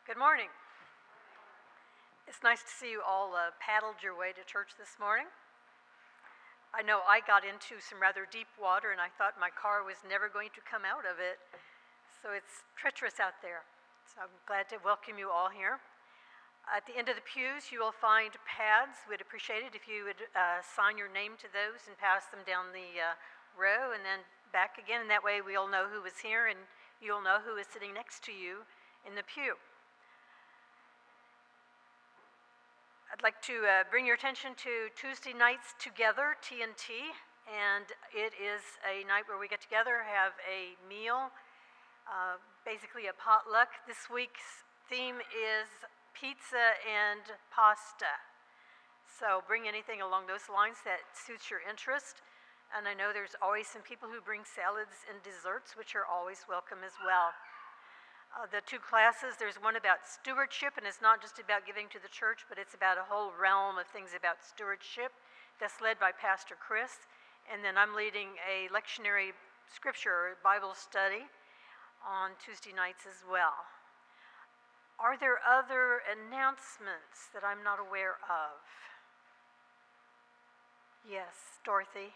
Good morning. It's nice to see you all paddled your way to church this morning. I know I got into some rather deep water and I thought my car was never going to come out of it. So it's treacherous out there. So I'm glad to welcome you all here. At the end of the pews, you will find pads. We'd appreciate it if you would sign your name to those and pass them down the row and then back again. And that way we'll know who is here and you'll know who is sitting next to you in the pew. I'd like to bring your attention to Tuesday nights together, TNT, and it is a night where we get together, have a meal, basically a potluck. This week's theme is pizza and pasta. So bring anything along those lines that suits your interest. And I know there's always some people who bring salads and desserts, which are always welcome as well. The two classes, there's one about stewardship, and it's not just about giving to the church, but it's about a whole realm of things about stewardship. That's led by Pastor Chris. And then I'm leading a lectionary scripture Bible study on Tuesday nights as well. Are there other announcements that I'm not aware of? Yes, Dorothy.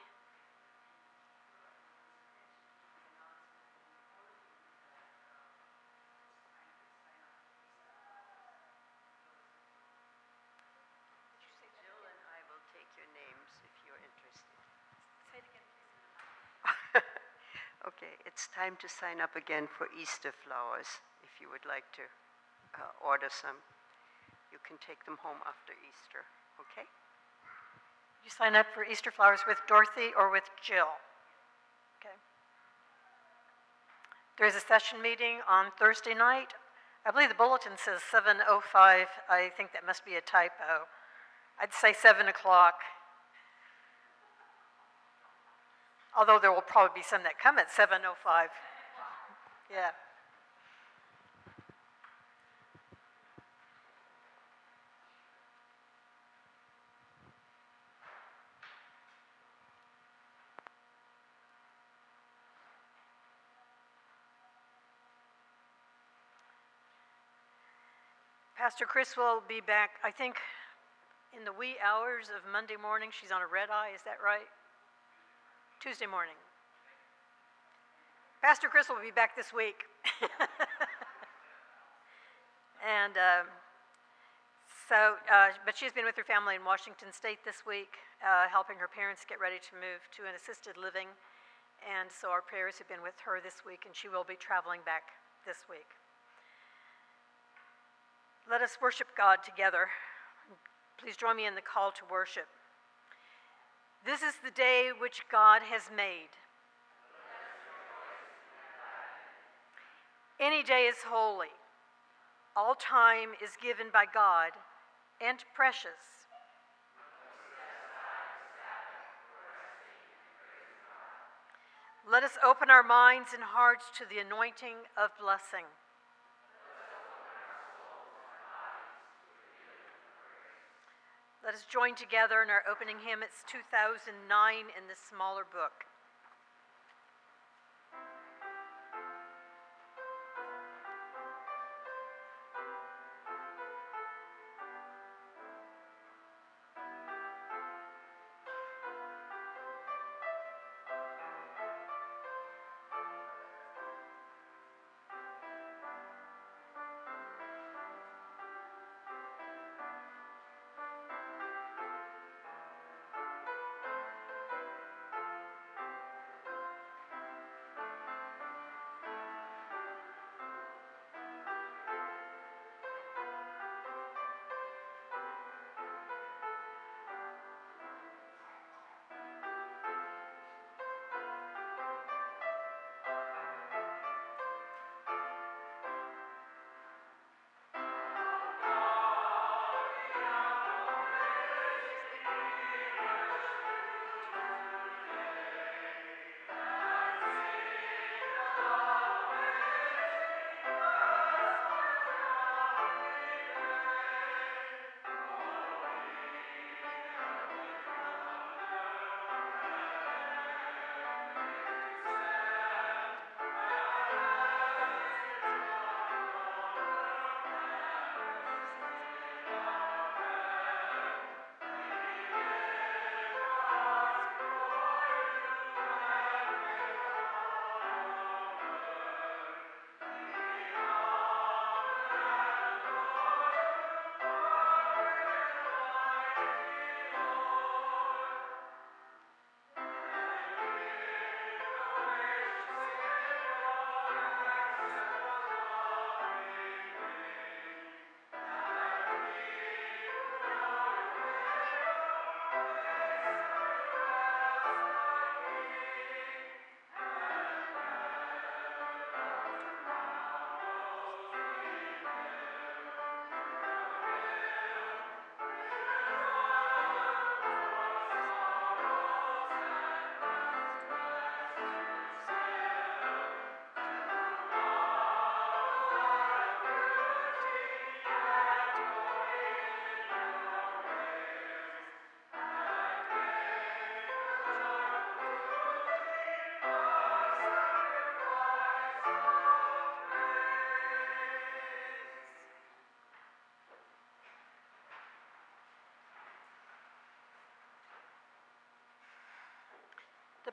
Okay, it's time to sign up again for Easter flowers. If you would like to order some, you can take them home after Easter, okay? You sign up for Easter flowers with Dorothy or with Jill? Okay. There's a session meeting on Thursday night. I believe the bulletin says 7:05. I think that must be a typo. I'd say 7 o'clock. Although there will probably be some that come at 7:05. Yeah. Pastor Chris will be back, I think, in the wee hours of Monday morning. She's on a red eye, is that right? Tuesday morning. Pastor Chris will be back this week. And but she's been with her family in Washington State this week, helping her parents get ready to move to an assisted living. And so our prayers have been with her this week, and she will be traveling back this week. Let us worship God together. Please join me in the call to worship. This is the day which God has made. Any day is holy. All time is given by God and precious. Let us open our minds and hearts to the anointing of blessing. Let us join together in our opening hymn. It's 2009 in the smaller book.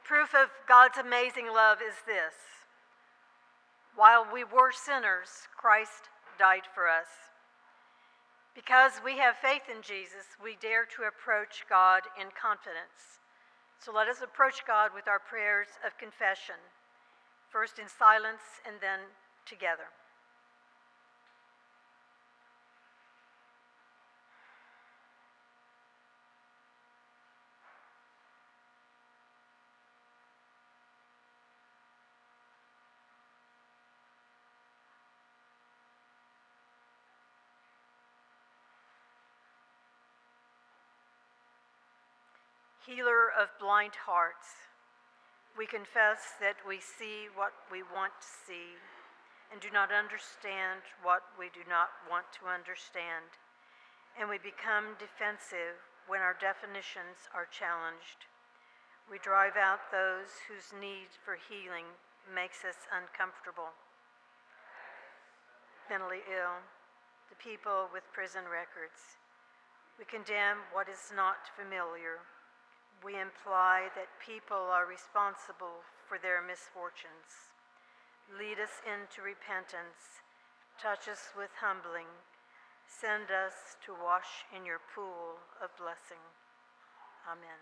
proof of God's amazing love is this: while we were sinners, Christ died for us. Because we have faith in Jesus, we dare to approach God in confidence. So let us approach God with our prayers of confession, first in silence and then together. Healer of blind hearts, we confess that we see what we want to see and do not understand what we do not want to understand, and we become defensive when our definitions are challenged. We drive out those whose need for healing makes us uncomfortable. Mentally ill, the people with prison records. We condemn what is not familiar. We imply that people are responsible for their misfortunes. Lead us into repentance. Touch us with humbling. Send us to wash in your pool of blessing. Amen.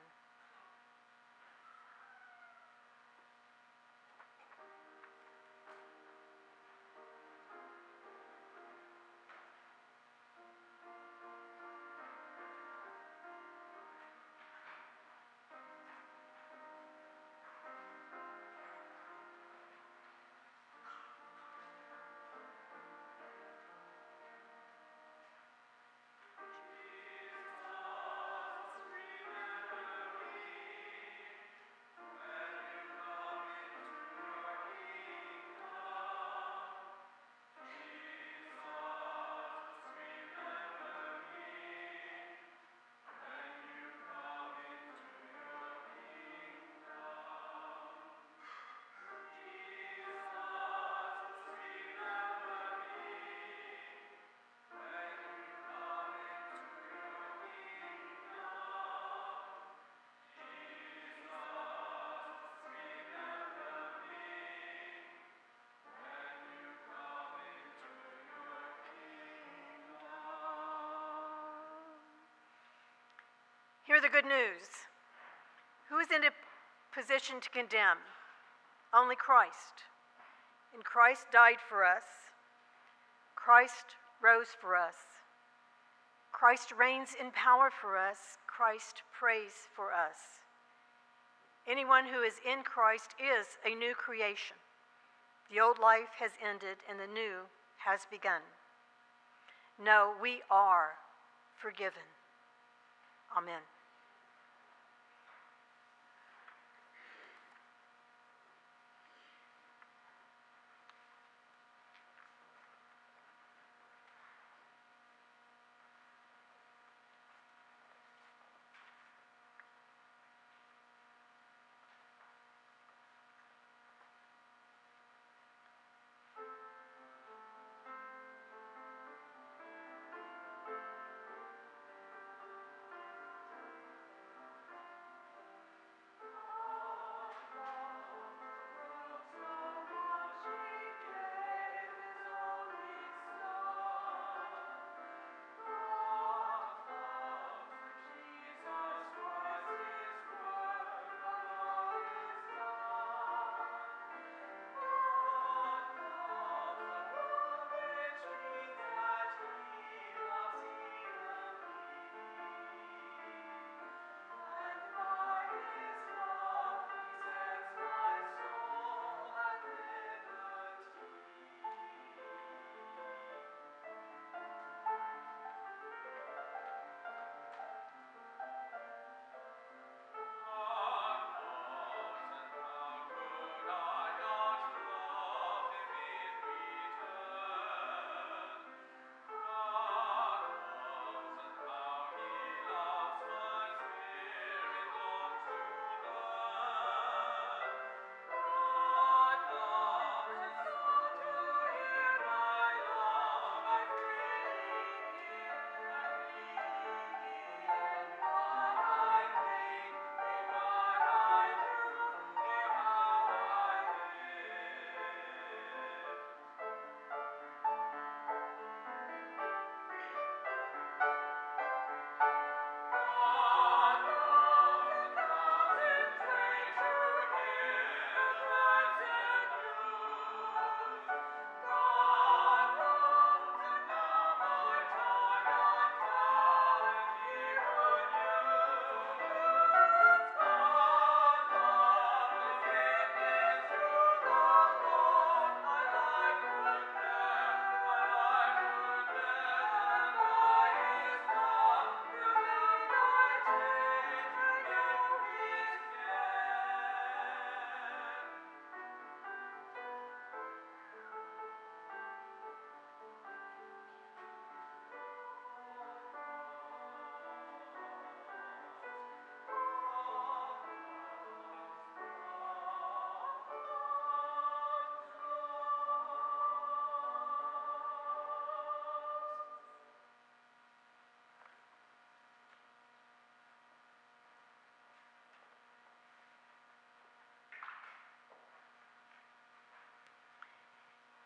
Hear the good news. Who is in a position to condemn? Only Christ. And Christ died for us. Christ rose for us. Christ reigns in power for us. Christ prays for us. Anyone who is in Christ is a new creation. The old life has ended and the new has begun. No, we are forgiven. Amen.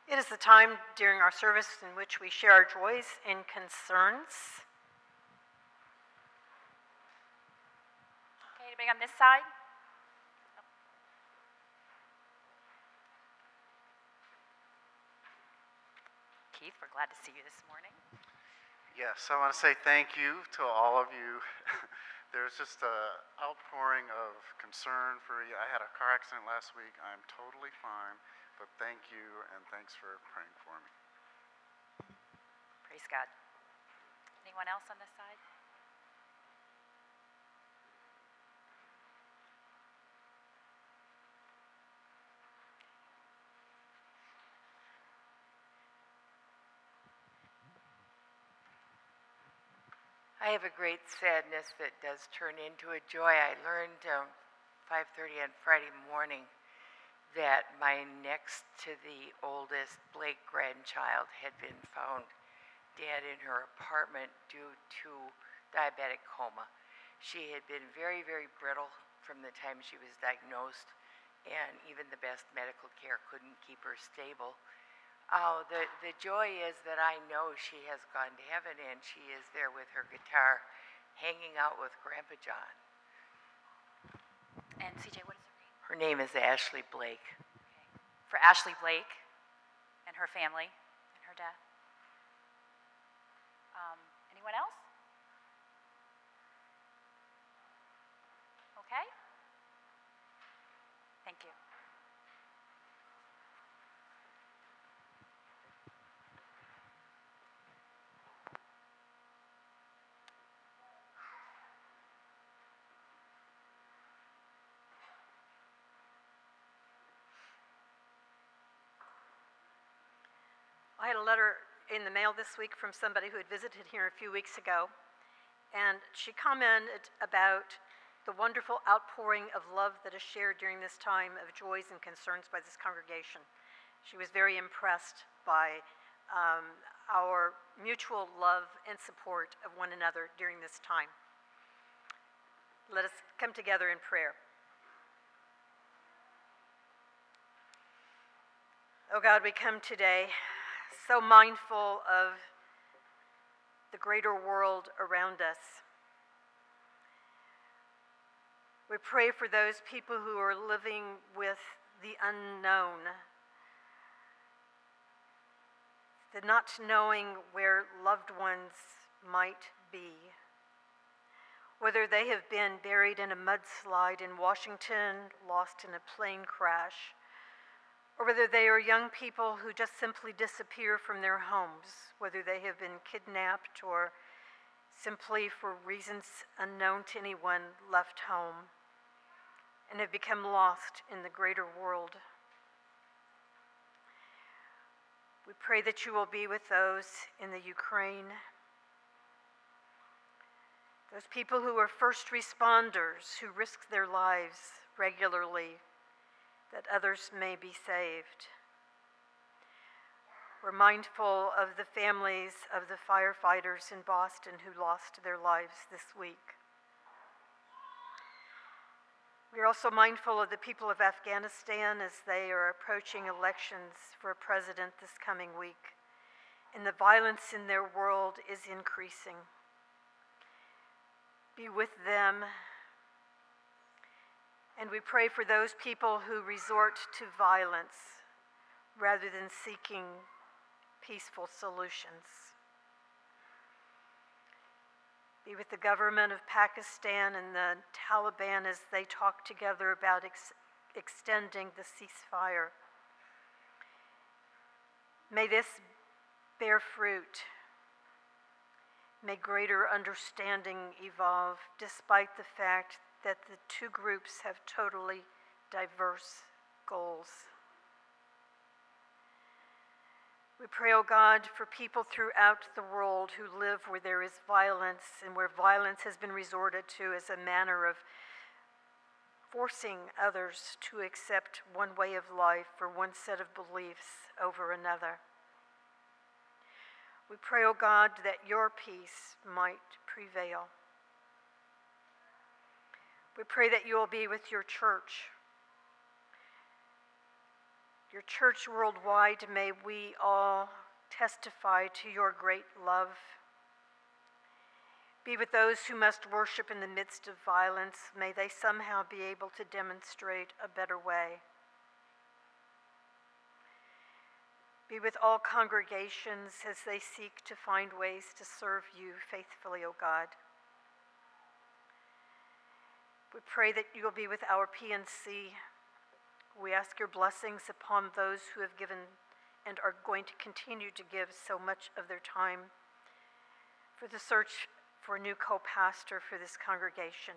It is the time during our service in which we share our joys and concerns. Okay, anybody on this side? Keith, we're glad to see you this morning. Yes, I want to say thank you to all of you. There's just an outpouring of concern for you. I had a car accident last week. I'm totally fine, but thank you and thanks for praying for me. Praise God. Anyone else on this side? I have a great sadness that does turn into a joy. I learned 5:30 on Friday morning that my next to the oldest Blake grandchild had been found dead in her apartment due to diabetic coma. She had been very, very brittle from the time she was diagnosed, and even the best medical care couldn't keep her stable. The joy is that I know she has gone to heaven and she is there with her guitar hanging out with Grandpa John. And CJ, what is her name? Her name is Ashley Blake. Okay. For Ashley Blake and her family and her death. Anyone else? Okay. Thank you. I had a letter in the mail this week from somebody who had visited here a few weeks ago, and she commented about the wonderful outpouring of love that is shared during this time of joys and concerns by this congregation. She was very impressed by our mutual love and support of one another during this time. Let us come together in prayer. Oh God, we come today so mindful of the greater world around us. We pray for those people who are living with the unknown, the not knowing where loved ones might be, whether they have been buried in a mudslide in Washington, lost in a plane crash, or whether they are young people who just simply disappear from their homes, whether they have been kidnapped or simply for reasons unknown to anyone left home and have become lost in the greater world. We pray that you will be with those in the Ukraine, those people who are first responders who risk their lives regularly that others may be saved. We're mindful of the families of the firefighters in Boston who lost their lives this week. We're also mindful of the people of Afghanistan as they are approaching elections for a president this coming week, and the violence in their world is increasing. Be with them. And we pray for those people who resort to violence rather than seeking peaceful solutions. Be with the government of Pakistan and the Taliban as they talk together about extending the ceasefire. May this bear fruit. May greater understanding evolve despite the fact that the two groups have totally diverse goals. We pray, O God, for people throughout the world who live where there is violence and where violence has been resorted to as a manner of forcing others to accept one way of life or one set of beliefs over another. We pray, O God, that your peace might prevail. We pray that you will be with your church, your church worldwide, may we all testify to your great love. Be with those who must worship in the midst of violence. May they somehow be able to demonstrate a better way. Be with all congregations as they seek to find ways to serve you faithfully, O God. We pray that you will be with our PNC. We ask your blessings upon those who have given and are going to continue to give so much of their time for the search for a new co-pastor for this congregation.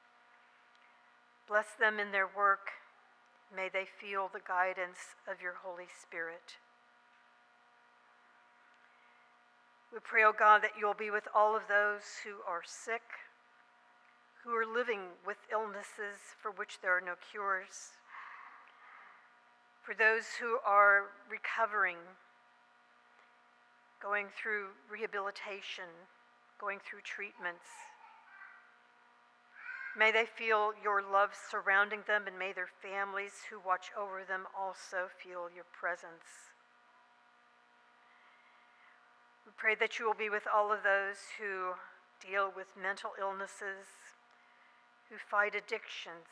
Bless them in their work. May they feel the guidance of your Holy Spirit. We pray, O God, that you'll be with all of those who are sick, who are living with illnesses for which there are no cures, for those who are recovering, going through rehabilitation, going through treatments. May they feel your love surrounding them, and may their families who watch over them also feel your presence. We pray that you will be with all of those who deal with mental illnesses, who fight addictions.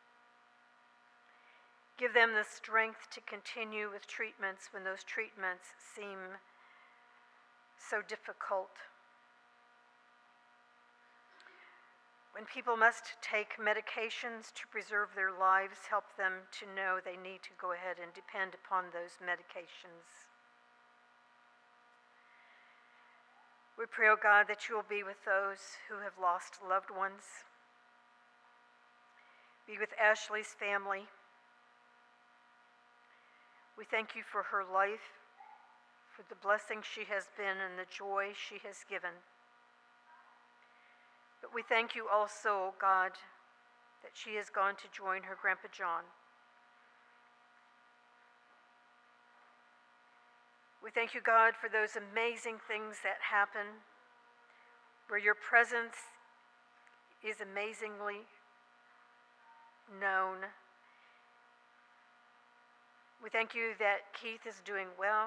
Give them the strength to continue with treatments when those treatments seem so difficult. When people must take medications to preserve their lives, help them to know they need to go ahead and depend upon those medications. We pray, O God, that you will be with those who have lost loved ones. Be with Ashley's family. We thank you for her life, for the blessing she has been and the joy she has given. But we thank you also, O God, that she has gone to join her Grandpa John. We thank you, God, for those amazing things that happen, where your presence is amazingly known. We thank you that Keith is doing well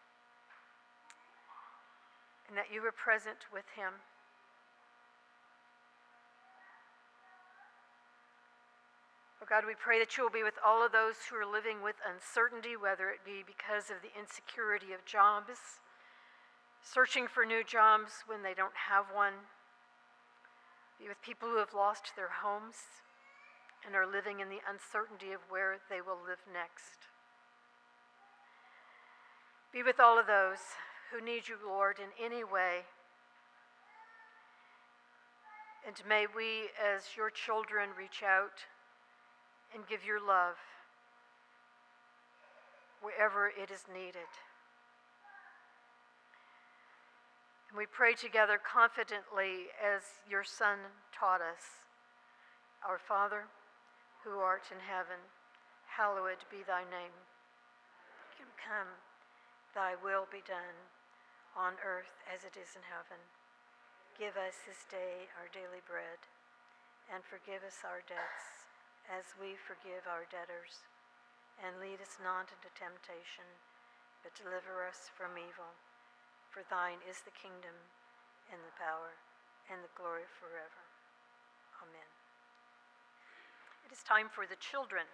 and that you were present with him. Oh God, we pray that you will be with all of those who are living with uncertainty, whether it be because of the insecurity of jobs, searching for new jobs when they don't have one. Be with people who have lost their homes and are living in the uncertainty of where they will live next. Be with all of those who need you, Lord, in any way. And may we, as your children, reach out and give your love wherever it is needed. And we pray together confidently as your Son taught us. Our Father, who art in heaven, hallowed be thy name. Kingdom come, thy will be done on earth as it is in heaven. Give us this day our daily bread, and forgive us our debts as we forgive our debtors. And lead us not into temptation, but deliver us from evil. For thine is the kingdom, and the power, and the glory forever. Amen. It is time for the children.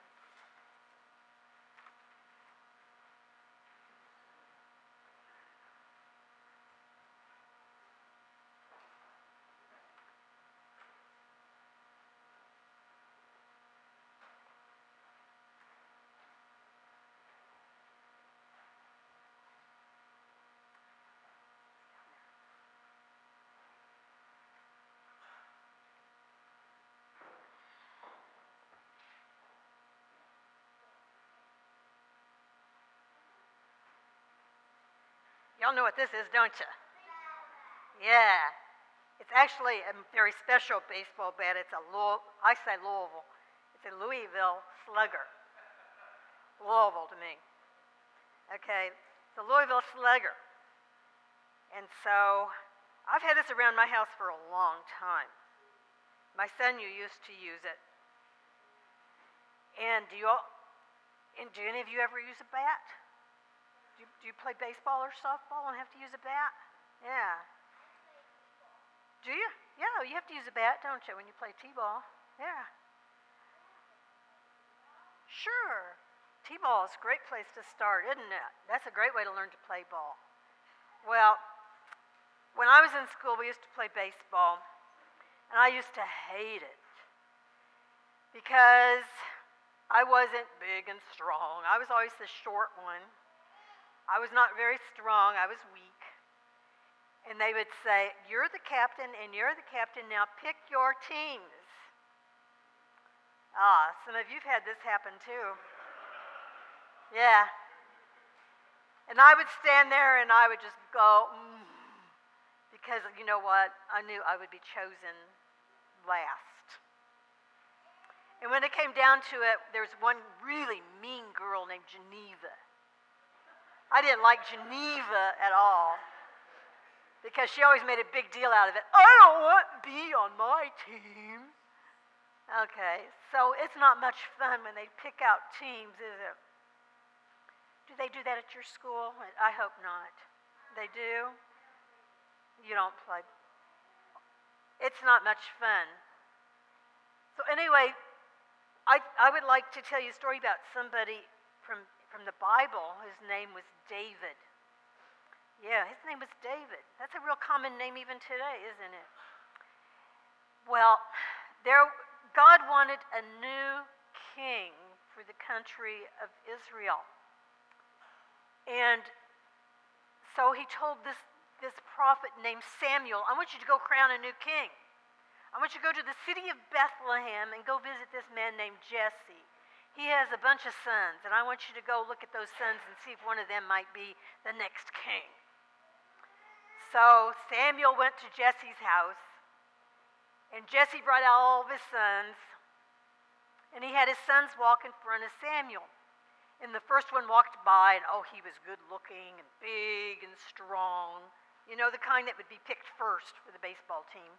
Y'all know what this is, don't you? Yeah. It's actually a very special baseball bat. It's I say Louisville. It's a Louisville Slugger. Louisville to me. Okay, the Louisville Slugger. And so I've had this around my house for a long time. My son used to use it. And And do any of you ever use a bat? Do you play baseball or softball and have to use a bat? Yeah. Do you? Yeah, you have to use a bat, don't you, when you play t-ball? Yeah. Sure. T-ball is a great place to start, isn't it? That's a great way to learn to play ball. Well, when I was in school, we used to play baseball, and I used to hate it because I wasn't big and strong. I was always the short one. I was not very strong. I was weak. And they would say, "You're the captain, and you're the captain. Now pick your teams." Some of you've had this happen too. Yeah. And I would stand there and I would just go, because you know what? I knew I would be chosen last. And when it came down to it, there was one really mean girl named Geneva. I didn't like Geneva at all because she always made a big deal out of it. "I don't want B on my team." Okay, so it's not much fun when they pick out teams, is it? Do they do that at your school? I hope not. They do? You don't play. It's not much fun. So anyway, I would like to tell you a story about somebody from the Bible. His name was David. Yeah, his name was David. That's a real common name even today, isn't it? Well, God wanted a new king for the country of Israel. And so he told this prophet named Samuel, "I want you to go crown a new king. I want you to go to the city of Bethlehem and go visit this man named Jesse. He has a bunch of sons, and I want you to go look at those sons and see if one of them might be the next king." So Samuel went to Jesse's house, and Jesse brought out all of his sons, and he had his sons walk in front of Samuel. And the first one walked by, and he was good looking and big and strong. You know, the kind that would be picked first for the baseball team.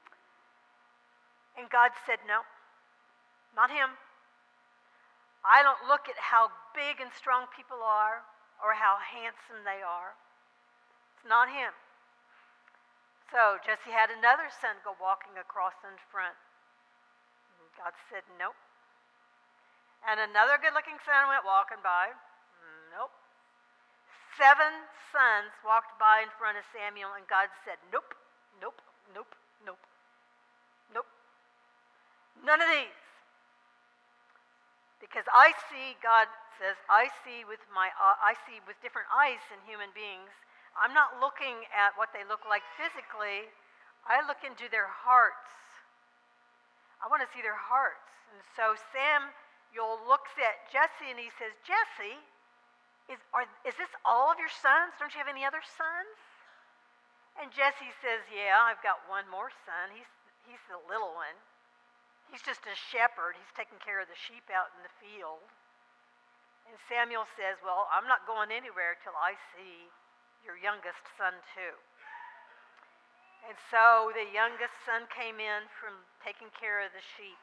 And God said, "No, not him. I don't look at how big and strong people are or how handsome they are. It's not him." So Jesse had another son go walking across in front. And God said, "Nope." And another good-looking son went walking by. Nope. 7 sons walked by in front of Samuel, and God said, "Nope, nope, nope, nope, nope. None of these." Because God says, I see with different eyes than human beings. I'm not looking at what they look like physically. I look into their hearts. I want to see their hearts. And so Samuel looks at Jesse and he says, "Jesse, is this all of your sons? Don't you have any other sons?" And Jesse says, "Yeah, I've got one more son. He's the little one. He's just a shepherd. He's taking care of the sheep out in the field." And Samuel says, "Well, I'm not going anywhere till I see your youngest son too." And so the youngest son came in from taking care of the sheep.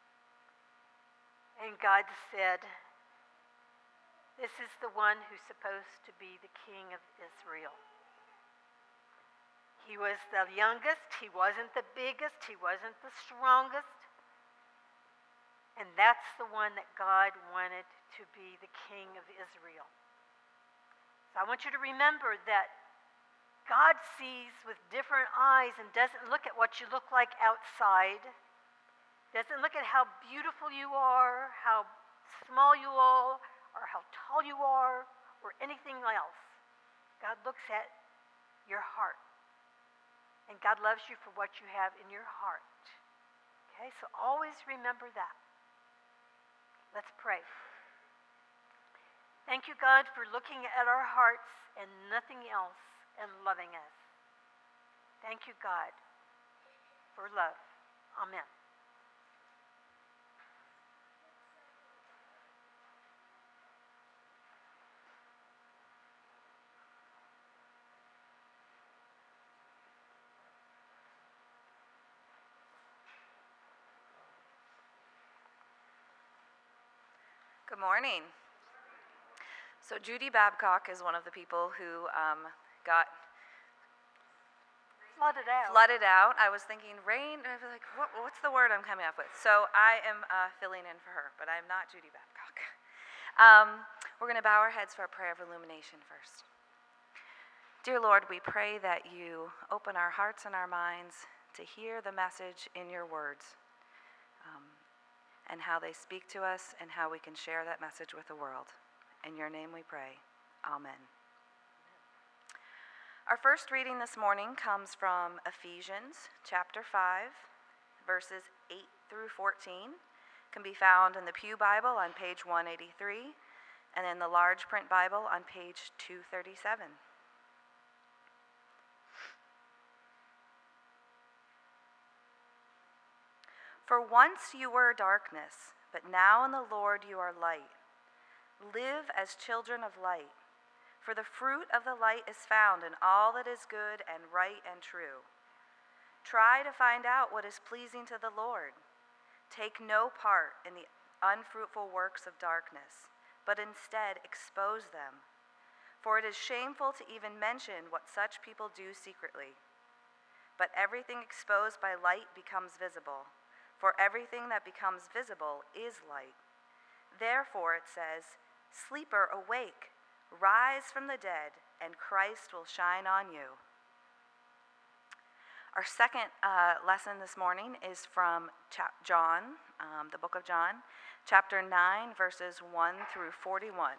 And God said, "This is the one who's supposed to be the king of Israel." He was the youngest. He wasn't the biggest. He wasn't the strongest. And that's the one that God wanted to be the king of Israel. So I want you to remember that God sees with different eyes and doesn't look at what you look like outside. Doesn't look at how beautiful you are, how small you are, or how tall you are, or anything else. God looks at your heart. And God loves you for what you have in your heart. Okay, so always remember that. Let's pray. Thank you, God, for looking at our hearts and nothing else and loving us. Thank you, God, for love. Amen. Good morning. So Judy Babcock is one of the people who got Flooded out. flooded out. I was thinking rain, and I was like, what's the word I'm coming up with? So I am filling in for her, but I'm not Judy Babcock. We're going to bow our heads for a prayer of illumination first. Dear Lord, we pray that you open our hearts and our minds to hear the message in your words, and how they speak to us and how we can share that message with the world. In your name we pray. Amen. Our first reading this morning comes from Ephesians chapter 5, verses 8 through 14. It can be found in the Pew Bible on page 183 and in the large print Bible on page 237. For once you were darkness, but now in the Lord you are light. Live as children of light. For the fruit of the light is found in all that is good and right and true. Try to find out what is pleasing to the Lord. Take no part in the unfruitful works of darkness, but instead expose them. For it is shameful to even mention what such people do secretly. But everything exposed by light becomes visible, for everything that becomes visible is light. Therefore it says, "Sleeper, awake. Rise from the dead, and Christ will shine on you." Our second lesson this morning is from John, the book of John, chapter 9, verses 1 through 41.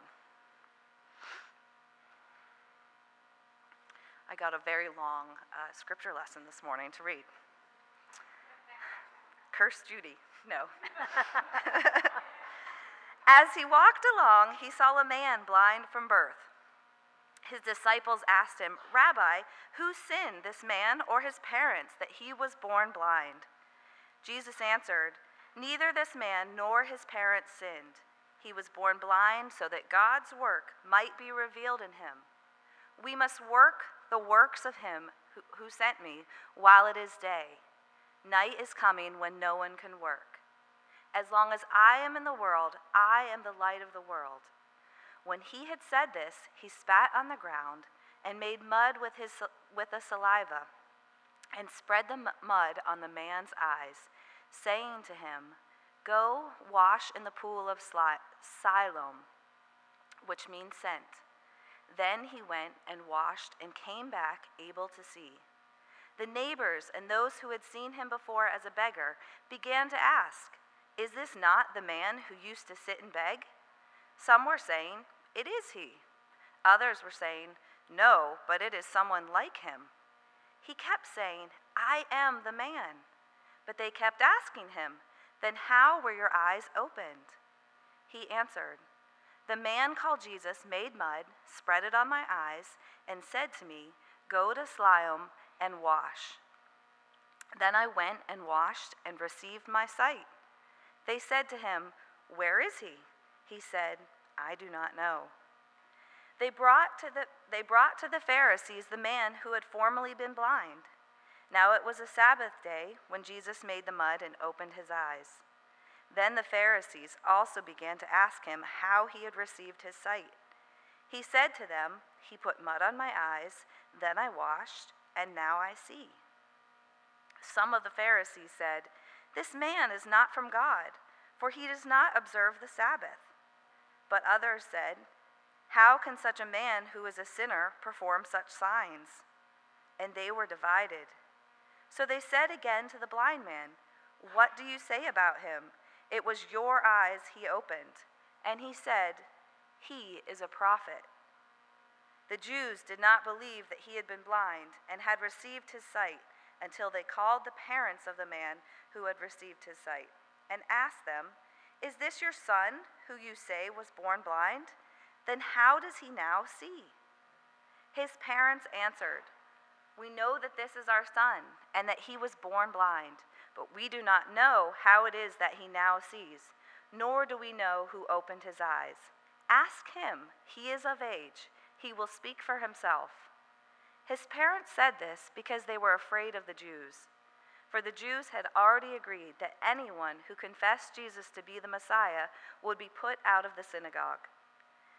I got a very long scripture lesson this morning to read. Curse Judy. No. As he walked along, he saw a man blind from birth. His disciples asked him, "Rabbi, who sinned, this man or his parents, that he was born blind?" Jesus answered, "Neither this man nor his parents sinned. He was born blind so that God's work might be revealed in him. We must work the works of him who sent me while it is day. Night is coming when no one can work. As long as I am in the world, I am the light of the world." When he had said this, he spat on the ground and made mud with the saliva and spread the mud on the man's eyes, saying to him, "Go wash in the pool of Siloam," which means sent. Then he went and washed and came back able to see. The neighbors and those who had seen him before as a beggar began to ask, "Is this not the man who used to sit and beg?" Some were saying, "It is he." Others were saying, "No, but it is someone like him." He kept saying, "I am the man." But they kept asking him, "Then how were your eyes opened?" He answered, "The man called Jesus made mud, spread it on my eyes, and said to me, 'Go to Siloam and wash.' Then I went and washed and received my sight." They said to him, "Where is he?" He said, "I do not know." They brought to the Pharisees the man who had formerly been blind. Now it was a Sabbath day when Jesus made the mud and opened his eyes. Then the Pharisees also began to ask him how he had received his sight. He said to them, "He put mud on my eyes, then I washed, and now I see." Some of the Pharisees said, "This man is not from God, for he does not observe the Sabbath." But others said, "How can such a man who is a sinner perform such signs?" And they were divided. So they said again to the blind man, "What do you say about him? It was your eyes he opened." And he said, "He is a prophet." The Jews did not believe that he had been blind and had received his sight until they called the parents of the man who had received his sight and asked them, "Is this your son who you say was born blind? Then how does he now see?" His parents answered, "We know that this is our son and that he was born blind, but we do not know how it is that he now sees, nor do we know who opened his eyes. Ask him, he is of age, he will speak for himself." His parents said this because they were afraid of the Jews. For the Jews had already agreed that anyone who confessed Jesus to be the Messiah would be put out of the synagogue.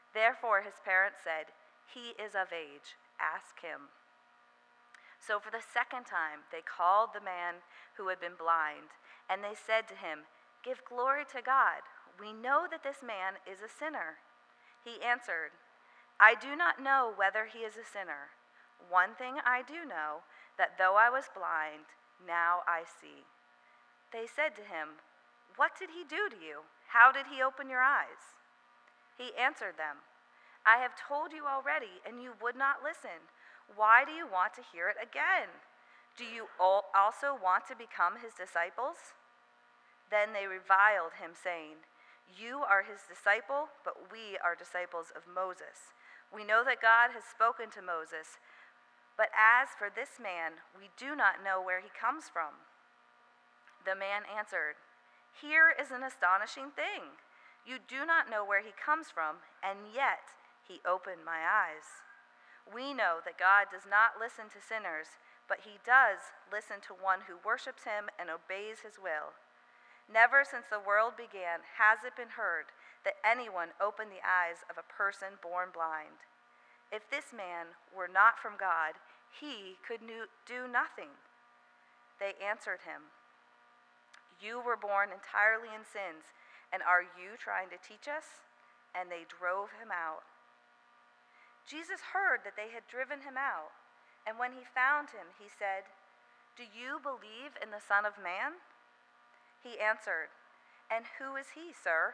Therefore his parents said, "He is of age. Ask him." So for the second time they called the man who had been blind, and they said to him, "Give glory to God. We know that this man is a sinner." He answered, "I do not know whether he is a sinner. One thing I do know, that though I was blind, now I see." They said to him, "What did he do to you? How did he open your eyes?" He answered them, "I have told you already, and you would not listen. Why do you want to hear it again? Do you also want to become his disciples?" Then they reviled him, saying, "You are his disciple, but we are disciples of Moses. We know that God has spoken to Moses, but as for this man, we do not know where he comes from." The man answered, "Here is an astonishing thing. You do not know where he comes from, and yet he opened my eyes. We know that God does not listen to sinners, but he does listen to one who worships him and obeys his will. Never since the world began has it been heard that anyone opened the eyes of a person born blind. If this man were not from God, he could do nothing." They answered him, "You were born entirely in sins, and are you trying to teach us?" And they drove him out. Jesus heard that they had driven him out, and when he found him, he said, "Do you believe in the Son of Man?" He answered, "And who is he, sir?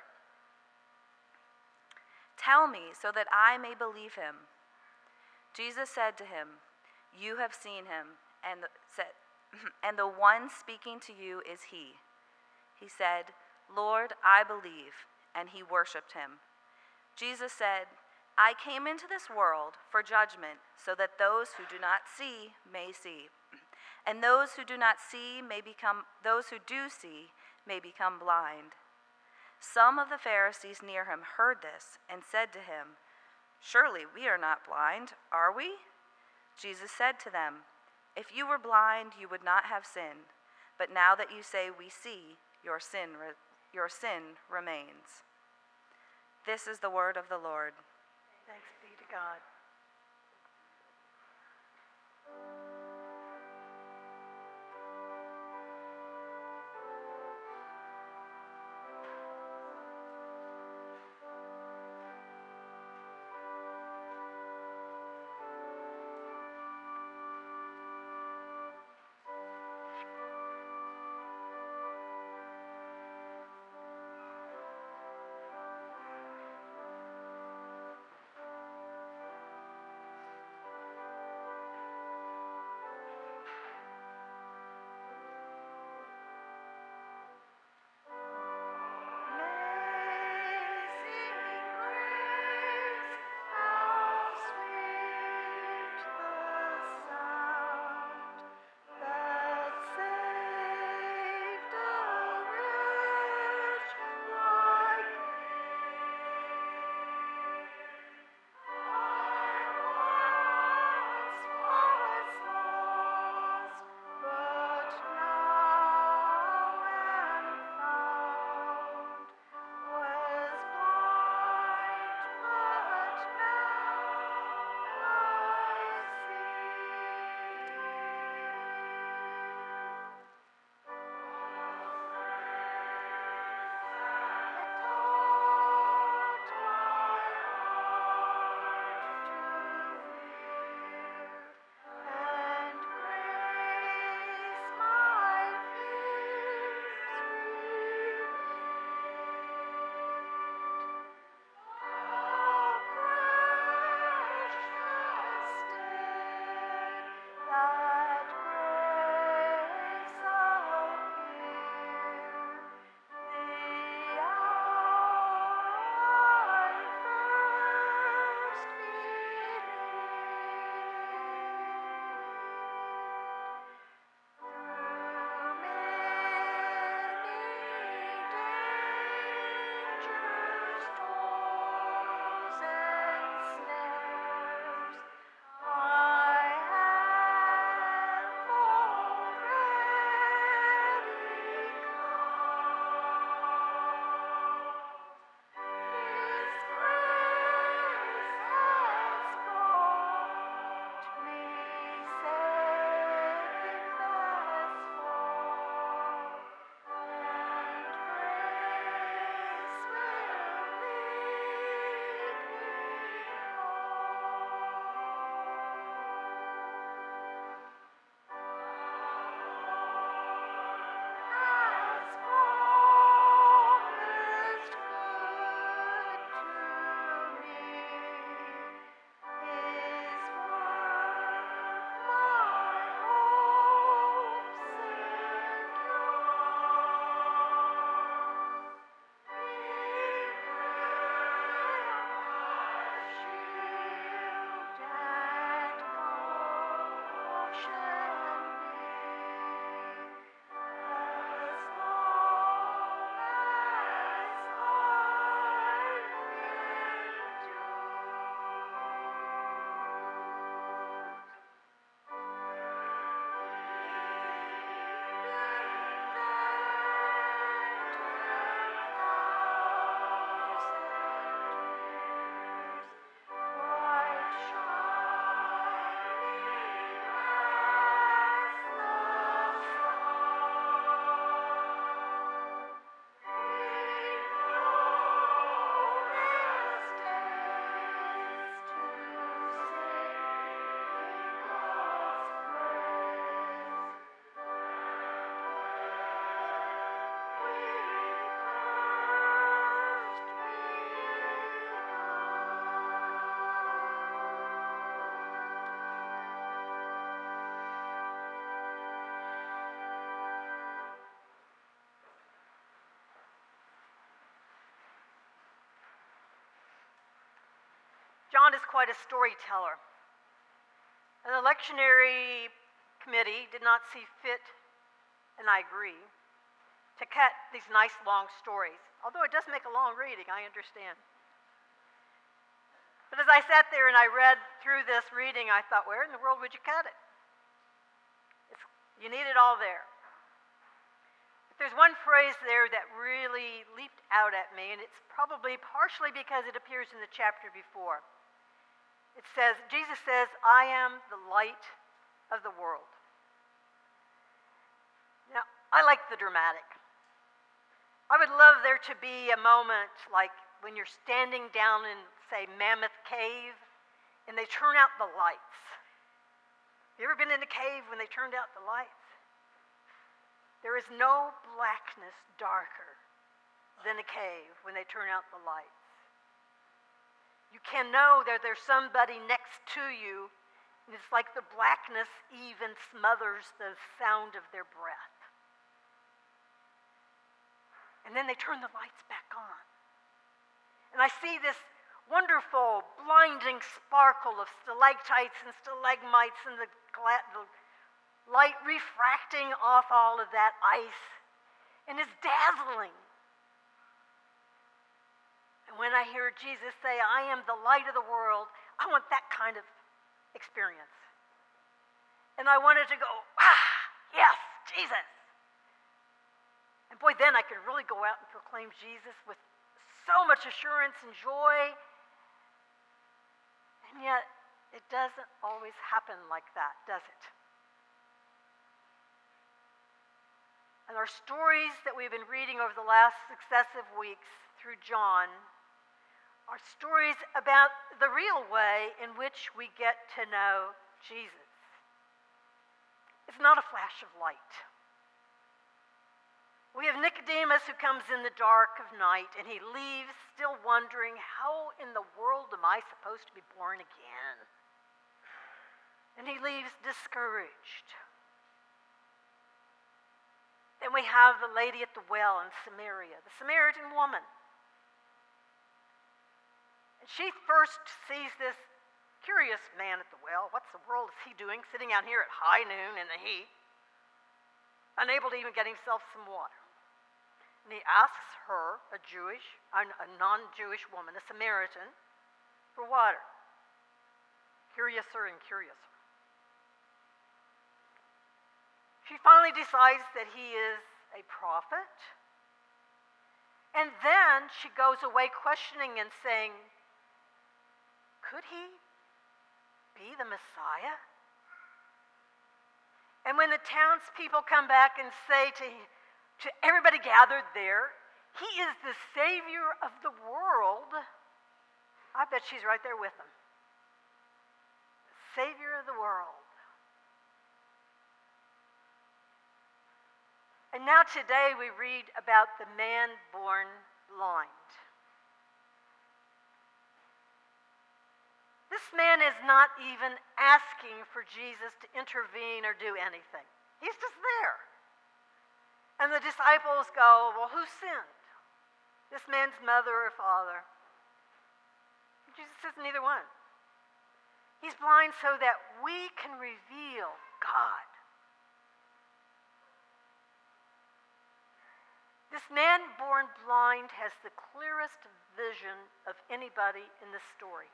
Tell me so that I may believe him." Jesus said to him, "You have seen him, and the one speaking to you is he." He said, "Lord, I believe," and he worshipped him. Jesus said, "I came into this world for judgment, so that those who do not see may see, and those who do see may become blind." Some of the Pharisees near him heard this and said to him, "Surely we are not blind, are we?" Jesus said to them, "If you were blind, you would not have sinned, but now that you say we see, your sin remains." This is the word of the Lord. Thanks be to God. John is quite a storyteller. And the lectionary committee did not see fit, and I agree, to cut these nice long stories. Although it does make a long reading, I understand. But as I sat there and I read through this reading, I thought, where in the world would you cut it? You need it all there. But there's one phrase there that really leaped out at me, and it's probably partially because it appears in the chapter before. It says, Jesus says, I am the light of the world. Now, I like the dramatic. I would love there to be a moment like when you're standing down in, say, Mammoth Cave, and they turn out the lights. You ever been in a cave when they turned out the lights? There is no blackness darker than a cave when they turn out the lights. You can know that there's somebody next to you, and it's like the blackness even smothers the sound of their breath. And then they turn the lights back on. And I see this wonderful, blinding sparkle of stalactites and stalagmites and the light refracting off all of that ice. And it's dazzling. And when I hear Jesus say, I am the light of the world, I want that kind of experience. And I wanted to go, yes, Jesus. And boy, then I could really go out and proclaim Jesus with so much assurance and joy. And yet, it doesn't always happen like that, does it? And our stories that we've been reading over the last successive weeks through John are stories about the real way in which we get to know Jesus. It's not a flash of light. We have Nicodemus who comes in the dark of night, and he leaves still wondering, how in the world am I supposed to be born again? And he leaves discouraged. Then we have the lady at the well in Samaria, the Samaritan woman. And she first sees this curious man at the well. What the world is he doing sitting out here at high noon in the heat, unable to even get himself some water? And he asks her, a non-Jewish woman, a Samaritan, for water. Curiouser and curiouser. She finally decides that he is a prophet. And then she goes away questioning and saying, could he be the Messiah? And when the townspeople come back and say to everybody gathered there, he is the Savior of the world, I bet she's right there with them. The Savior of the world. And now today we read about the man born blind. This man is not even asking for Jesus to intervene or do anything. He's just there. And the disciples go, well, who sinned? This man's mother or father? And Jesus says, neither one. He's blind so that we can reveal God. This man born blind has the clearest vision of anybody in this story.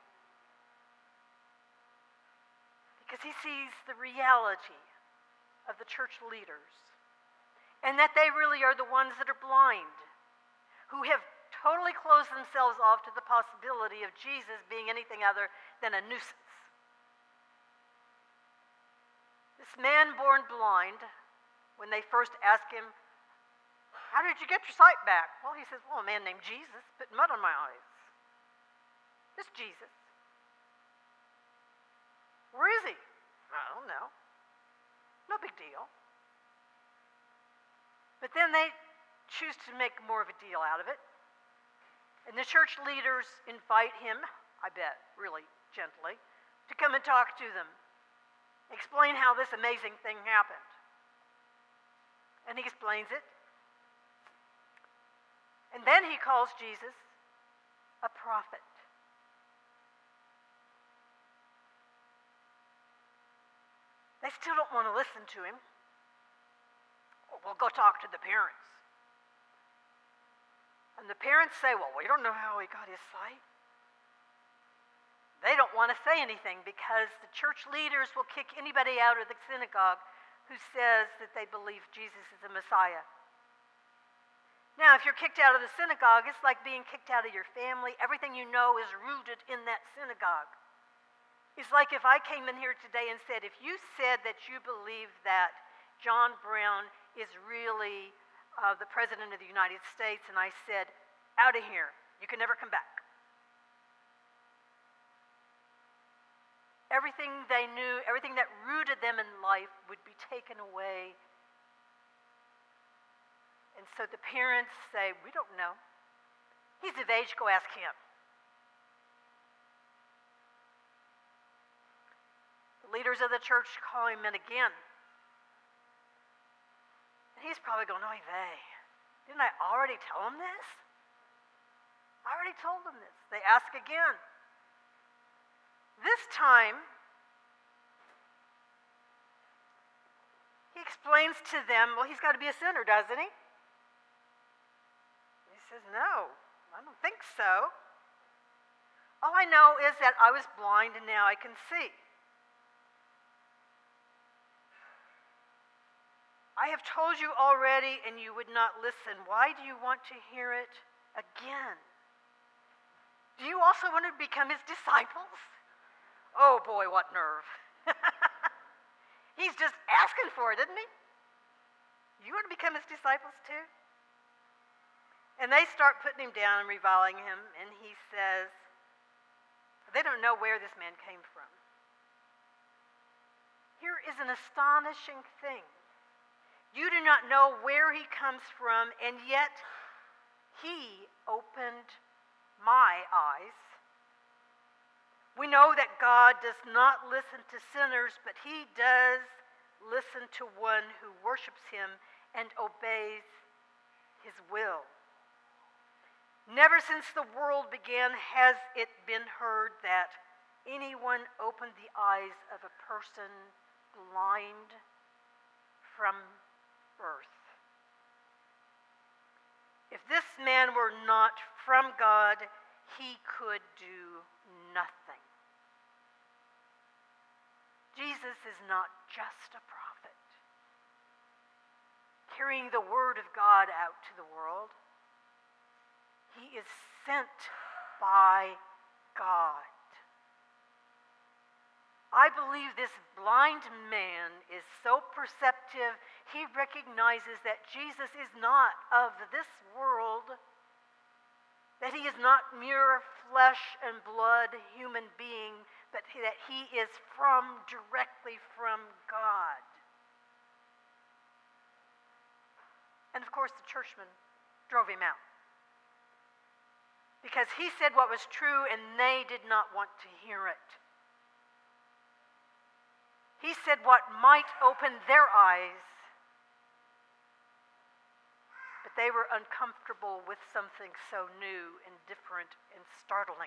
Because he sees the reality of the church leaders, and that they really are the ones that are blind, who have totally closed themselves off to the possibility of Jesus being anything other than a nuisance. This man born blind, when they first ask him, how did you get your sight back? Well, he says, well, a man named Jesus put mud on my eyes. This Jesus. Where is he? I don't know. No big deal. But then they choose to make more of a deal out of it. And the church leaders invite him, I bet, really gently, to come and talk to them. Explain how this amazing thing happened. And he explains it. And then he calls Jesus a prophet. They still don't want to listen to him. Well, go talk to the parents. And the parents say, well, we don't know how he got his sight. They don't want to say anything because the church leaders will kick anybody out of the synagogue who says that they believe Jesus is the Messiah. Now, if you're kicked out of the synagogue, it's like being kicked out of your family. Everything you know is rooted in that synagogue. It's like if I came in here today and said, if you said that you believe that John Brown is really the President of the United States, and I said, out of here, you can never come back. Everything they knew, everything that rooted them in life would be taken away. And so the parents say, we don't know. He's of age, go ask him. The leaders of the church call him in again. And he's probably going, oy vey, didn't I already tell him this? I already told him this. They ask again. This time, he explains to them, well, he's got to be a sinner, doesn't he? He says, no, I don't think so. All I know is that I was blind and now I can see. I have told you already and you would not listen. Why do you want to hear it again? Do you also want to become his disciples? Oh boy, what nerve. He's just asking for it, isn't he? You want to become his disciples too? And they start putting him down and reviling him, and he says, they don't know where this man came from. Here is an astonishing thing. You do not know where he comes from, and yet he opened my eyes. We know that God does not listen to sinners, but he does listen to one who worships him and obeys his will. Never since the world began has it been heard that anyone opened the eyes of a person blind from birth. If this man were not from God, he could do nothing. Jesus is not just a prophet, carrying the word of God out to the world. He is sent by God. I believe this blind man is so perceptive, he recognizes that Jesus is not of this world, that he is not mere flesh and blood human being, but that he is directly from God. And of course, the churchmen drove him out, because he said what was true and they did not want to hear it. He said what might open their eyes, but they were uncomfortable with something so new and different and startling.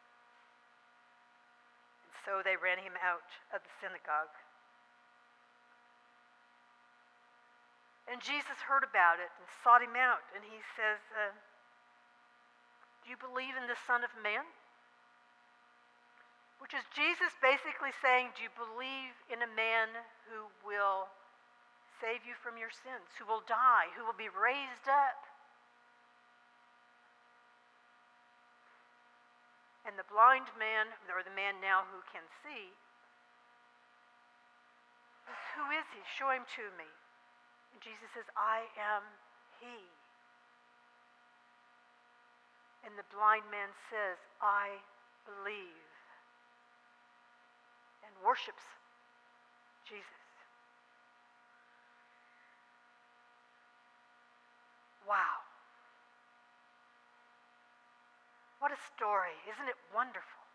And so they ran him out of the synagogue. And Jesus heard about it and sought him out, and he says, do you believe in the Son of Man? Which is Jesus basically saying, do you believe in a man who will save you from your sins, who will die, who will be raised up? And the blind man, or the man now who can see, says, who is he? Show him to me. And Jesus says, I am he. And the blind man says, I believe, and worships Jesus. Wow. What a story. Isn't it wonderful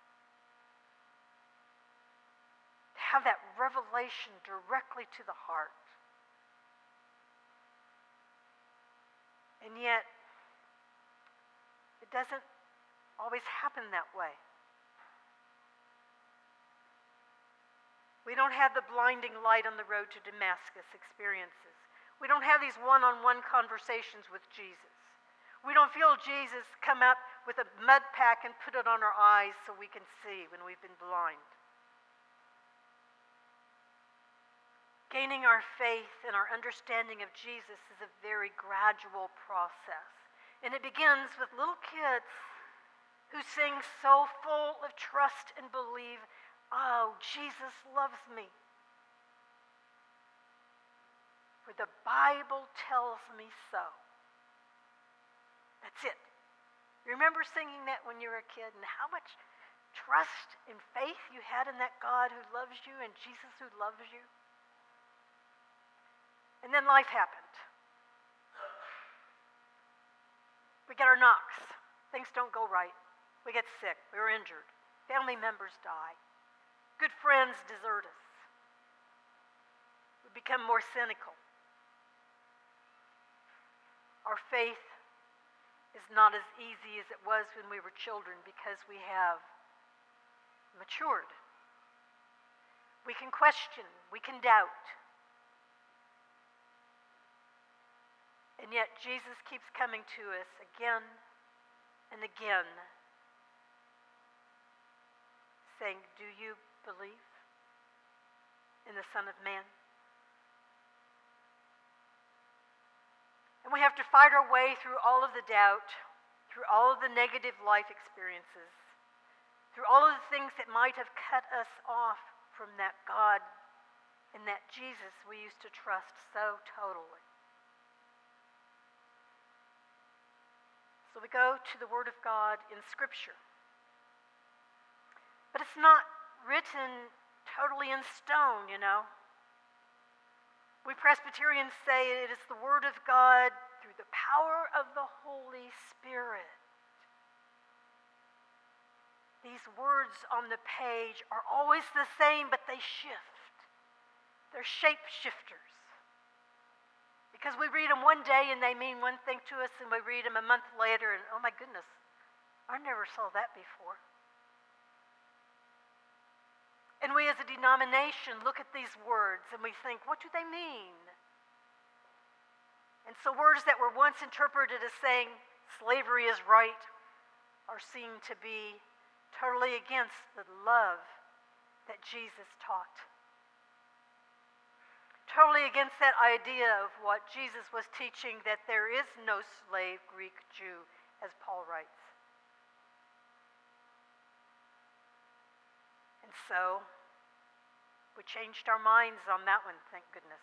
to have that revelation directly to the heart? And yet, it doesn't always happen that way. We don't have the blinding light on the road to Damascus experiences. We don't have these one-on-one conversations with Jesus. We don't feel Jesus come up with a mud pack and put it on our eyes so we can see when we've been blind. Gaining our faith and our understanding of Jesus is a very gradual process. And it begins with little kids who sing so full of trust and believe, oh, Jesus loves me. For the Bible tells me so. That's it. You remember singing that when you were a kid and how much trust and faith you had in that God who loves you and Jesus who loves you? And then life happened. We get our knocks. Things don't go right. We get sick. We're injured. Family members die. Good friends desert us. We become more cynical. Our faith is not as easy as it was when we were children because we have matured. We can question. We can doubt. And yet Jesus keeps coming to us again and again, saying, do you believe in the Son of Man? And we have to fight our way through all of the doubt, through all of the negative life experiences, through all of the things that might have cut us off from that God and that Jesus we used to trust so totally. So we go to the Word of God in Scripture. But it's not written totally in stone, you know. We Presbyterians say it is the Word of God through the power of the Holy Spirit. These words on the page are always the same, but they shift. They're shape shifters. Because we read them one day and they mean one thing to us, and we read them a month later and, oh my goodness, I never saw that before. And we as a denomination look at these words and we think, what do they mean? And so words that were once interpreted as saying slavery is right are seen to be totally against the love that Jesus taught. Totally against that idea of what Jesus was teaching, that there is no slave, Greek, Jew, as Paul writes. And so, we changed our minds on that one, thank goodness.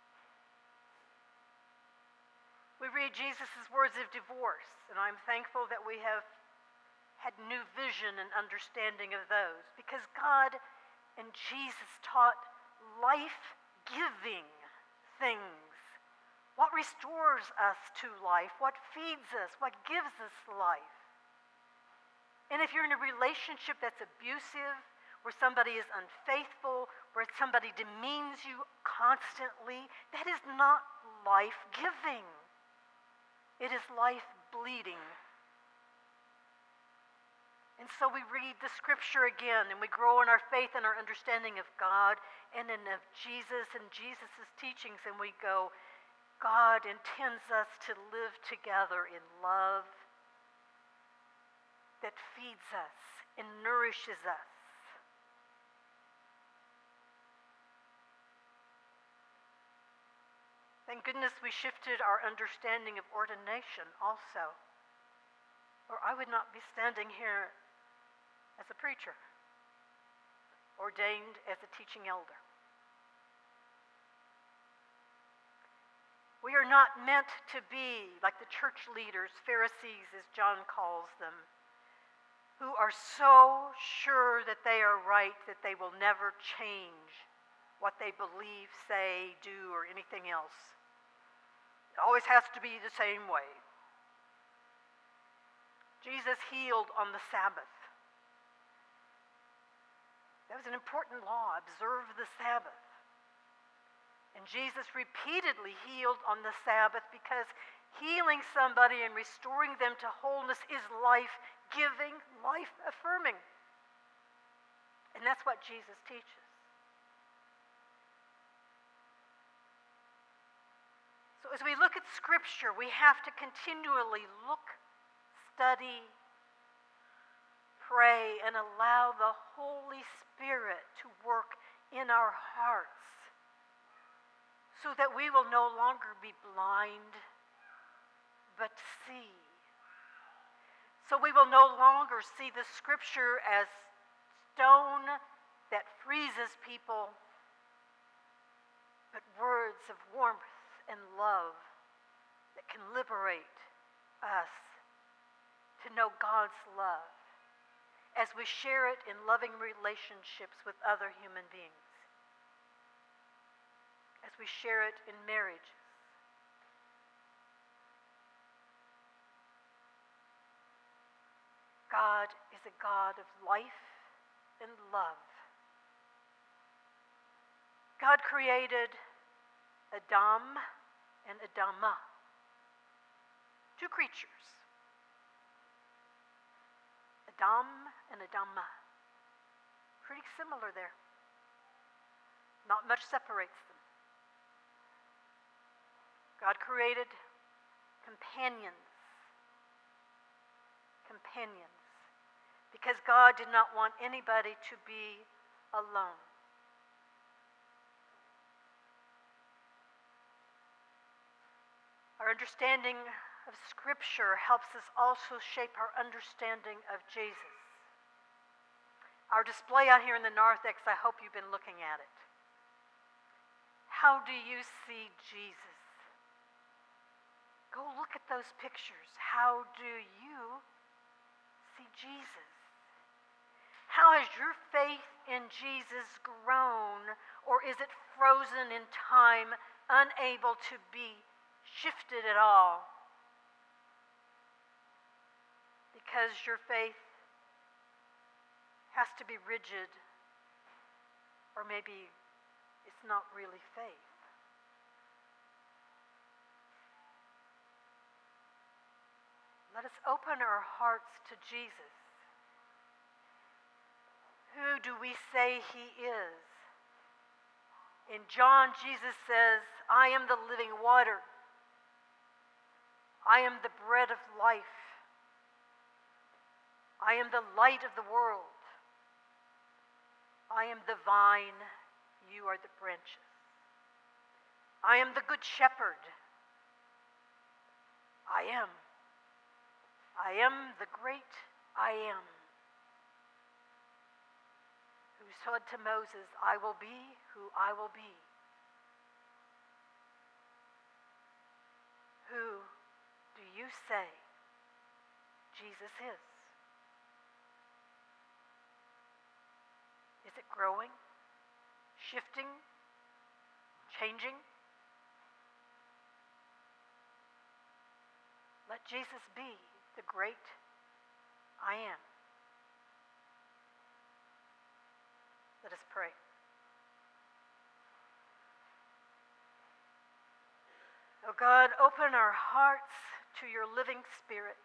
We read Jesus' words of divorce, and I'm thankful that we have had new vision and understanding of those, because God and Jesus taught life-giving things. What restores us to life, what feeds us, what gives us life. And if you're in a relationship that's abusive, where somebody is unfaithful, where somebody demeans you constantly, that is not life-giving. It is life-bleeding. And so we read the Scripture again, and we grow in our faith and our understanding of God and in of Jesus and Jesus' teachings, and we go, God intends us to live together in love that feeds us and nourishes us. Thank goodness we shifted our understanding of ordination also, or I would not be standing here as a preacher, ordained as a teaching elder. We are not meant to be like the church leaders, Pharisees as John calls them, who are so sure that they are right that they will never change what they believe, say, do, or anything else. It always has to be the same way. Jesus healed on the Sabbath. That was an important law. Observe the Sabbath. And Jesus repeatedly healed on the Sabbath because healing somebody and restoring them to wholeness is life-giving, life-affirming. And that's what Jesus teaches. So as we look at Scripture, we have to continually look, study, pray, and allow the Holy Spirit to work in our hearts so that we will no longer be blind, but see. So we will no longer see the Scripture as stone that freezes people, but words of warmth and love that can liberate us to know God's love as we share it in loving relationships with other human beings, as we share it in marriages. God is a God of life and love. God created Adam and Adama, two creatures. Adam and Adama. Pretty similar there. Not much separates them. God created companions. Companions. Because God did not want anybody to be alone. Our understanding of Scripture helps us also shape our understanding of Jesus. Our display out here in the narthex, I hope you've been looking at it. How do you see Jesus? Go look at those pictures. How do you see Jesus? How has your faith in Jesus grown, or is it frozen in time, unable to be shifted at all? Because your faith has to be rigid, or maybe it's not really faith. Let us open our hearts to Jesus. Who do we say he is? In John, Jesus says, I am the living water. I am the bread of life. I am the light of the world. I am the vine, you are the branches. I am the good shepherd. I am the great I am, who said to Moses, I will be who I will be. Who do you say Jesus is? Is it growing, shifting, changing? Let Jesus be the great I am. Let us pray. Oh God, open our hearts to your living Spirit.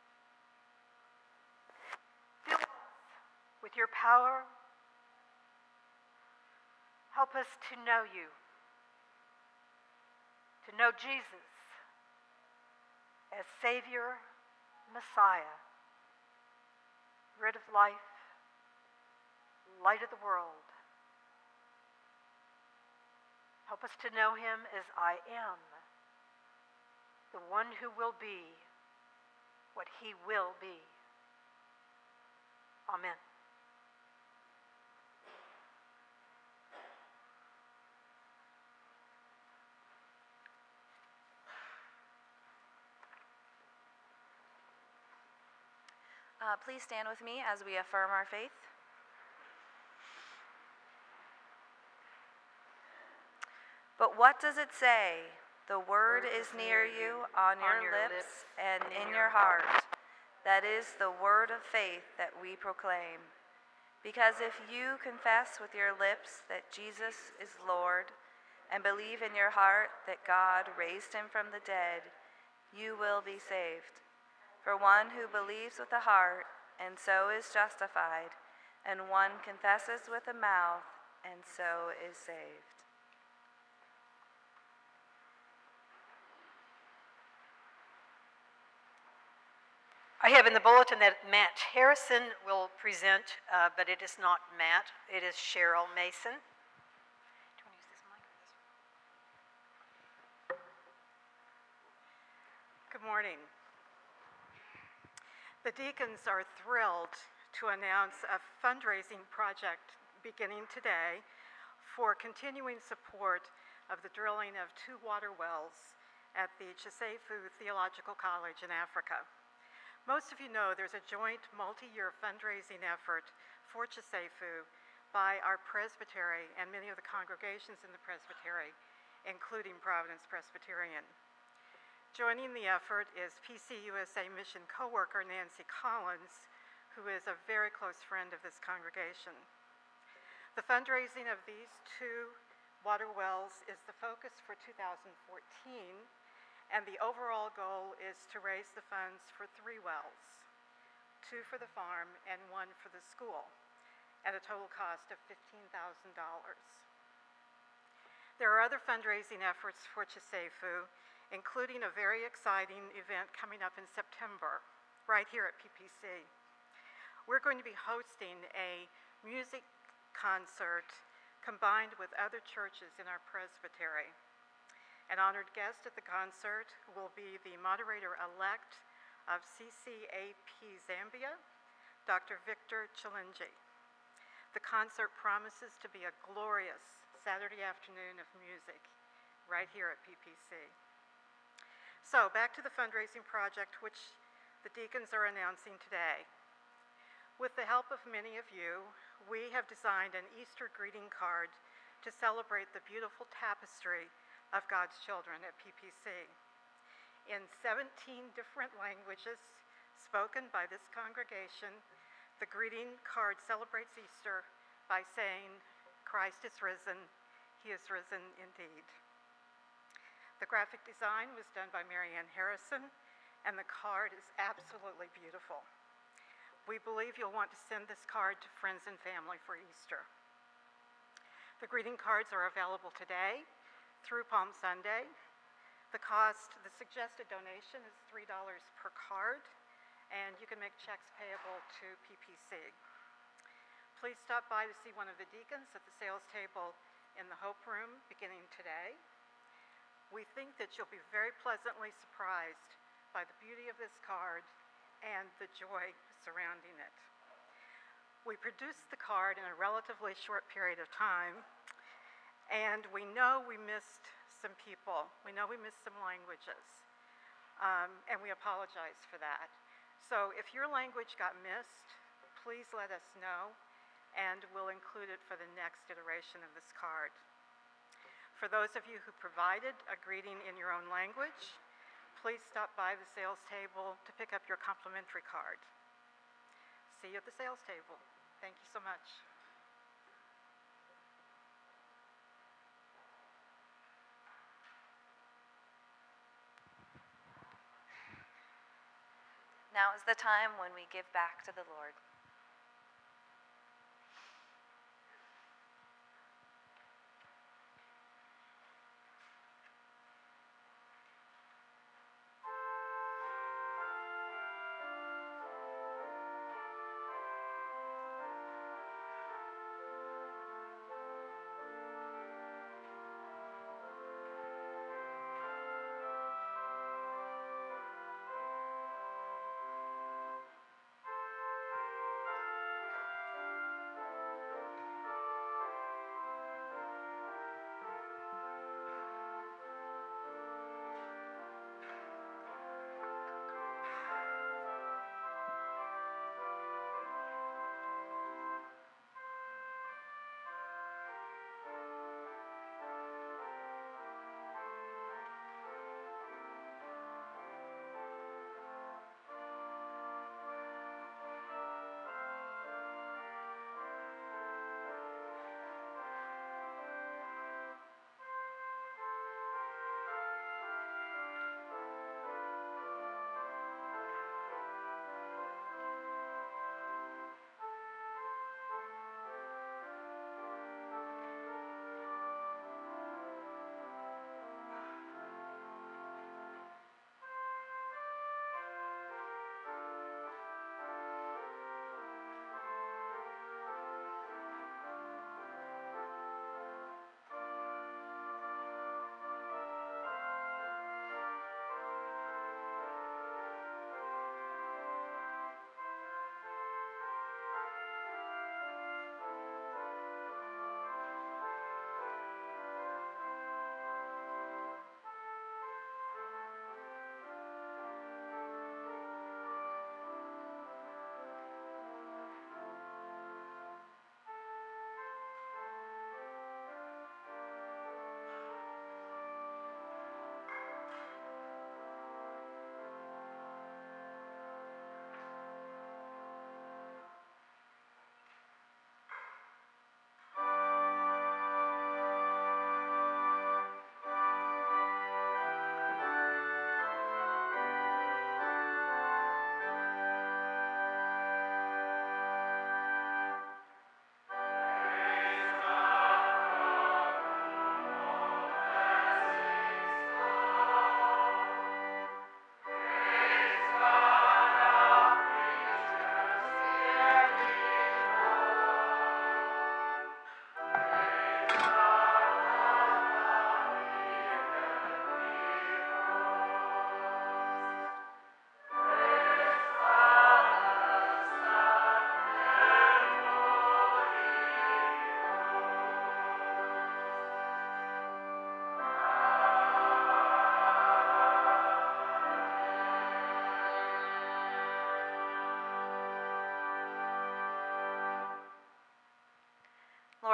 Fill us with your power. Help us to know you, to know Jesus as Savior, Messiah, bread of life, light of the world. Help us to know him as I am, the one who will be what he will be. Amen. Please stand with me as we affirm our faith. But what does it say? The word is near you, on your lips and in your heart. That is the word of faith that we proclaim. Because if you confess with your lips that Jesus is Lord and believe in your heart that God raised him from the dead, you will be saved. For one who believes with the heart and so is justified, and one confesses with the mouth and so is saved. I have in the bulletin that Matt Harrison will present, but it is not Matt, it is Cheryl Mason. Do you want to use this mic or this one? Good morning. The Deacons are thrilled to announce a fundraising project beginning today for continuing support of the drilling of 2 water wells at the Chisefu Theological College in Africa. Most of you know there's a joint multi-year fundraising effort for Chisefu by our presbytery and many of the congregations in the presbytery, including Providence Presbyterian. Joining the effort is PCUSA mission co-worker Nancy Collins, who is a very close friend of this congregation. The fundraising of these 2 water wells is the focus for 2014, and the overall goal is to raise the funds for 3 wells, 2 for the farm and 1 for the school, at a total cost of $15,000. There are other fundraising efforts for Chisefu, including a very exciting event coming up in September, right here at PPC. We're going to be hosting a music concert combined with other churches in our presbytery. An honored guest at the concert will be the moderator-elect of CCAP Zambia, Dr. Victor Chilinji. The concert promises to be a glorious Saturday afternoon of music right here at PPC. So back to the fundraising project which the Deacons are announcing today. With the help of many of you, we have designed an Easter greeting card to celebrate the beautiful tapestry of God's children at PPC. In 17 different languages spoken by this congregation, the greeting card celebrates Easter by saying, "Christ is risen, he is risen indeed." The graphic design was done by Marianne Harrison, and the card is absolutely beautiful. We believe you'll want to send this card to friends and family for Easter. The greeting cards are available today through Palm Sunday. The suggested donation is $3 per card, and you can make checks payable to PPC. Please stop by to see one of the deacons at the sales table in the Hope Room beginning today. We think that you'll be very pleasantly surprised by the beauty of this card and the joy surrounding it. We produced the card in a relatively short period of time, and we know we missed some people. We know we missed some languages, and we apologize for that. So if your language got missed, please let us know, and we'll include it for the next iteration of this card. For those of you who provided a greeting in your own language, please stop by the sales table to pick up your complimentary card. See you at the sales table. Thank you so much. Now is the time when we give back to the Lord.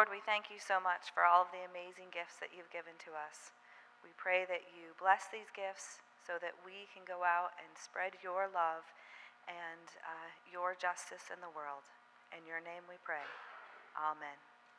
Lord, we thank you so much for all of the amazing gifts that you've given to us. We pray that you bless these gifts so that we can go out and spread your love and your justice in the world. In your name we pray. Amen.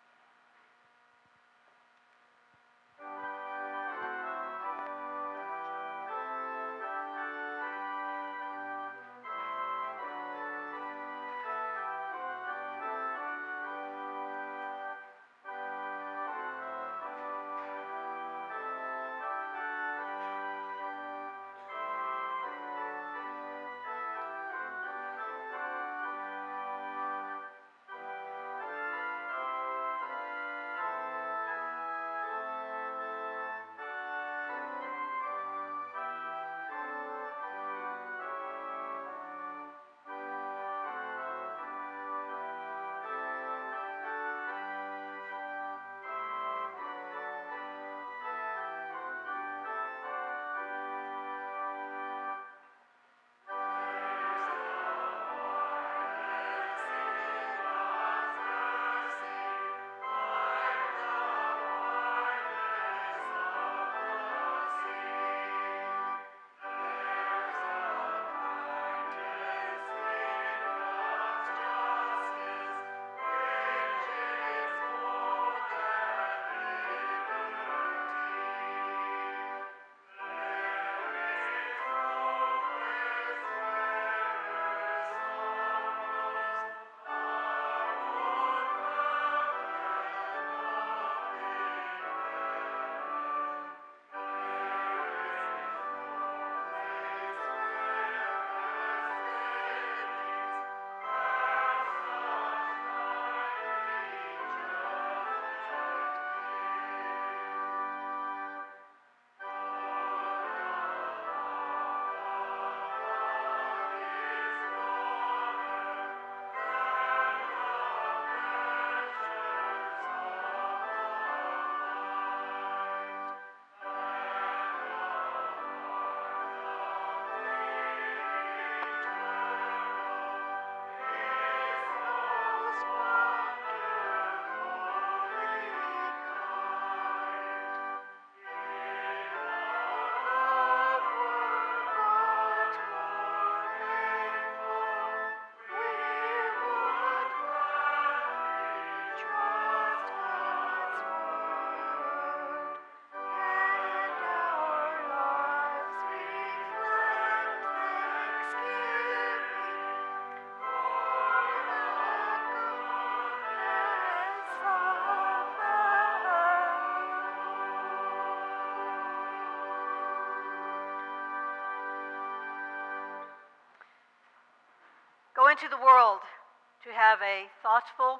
Go into the world to have a thoughtful,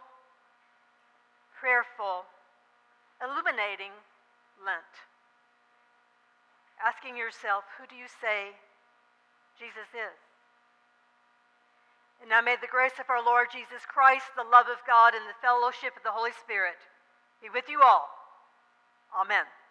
prayerful, illuminating Lent. Asking yourself, who do you say Jesus is? And now may the grace of our Lord Jesus Christ, the love of God, and the fellowship of the Holy Spirit be with you all. Amen.